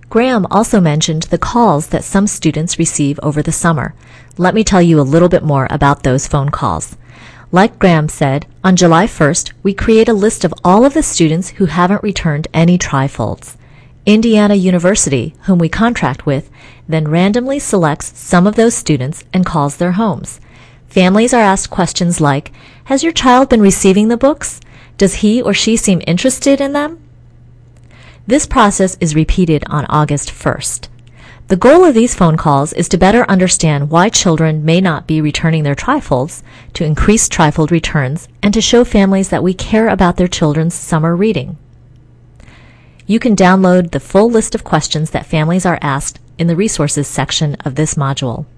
Graham also mentioned the calls that some students receive over the summer. Let me tell you a little bit more about those phone calls. Like Graham said, on July 1st, we create a list of all of the students who haven't returned any trifolds. Indiana University, whom we contract with, then randomly selects some of those students and calls their homes. Families are asked questions like, has your child been receiving the books? Does he or she seem interested in them? This process is repeated on August 1st. The goal of these phone calls is to better understand why children may not be returning their trifolds, to increase trifold returns, and to show families that we care about their children's summer reading. You can download the full list of questions that families are asked in the resources section of this module.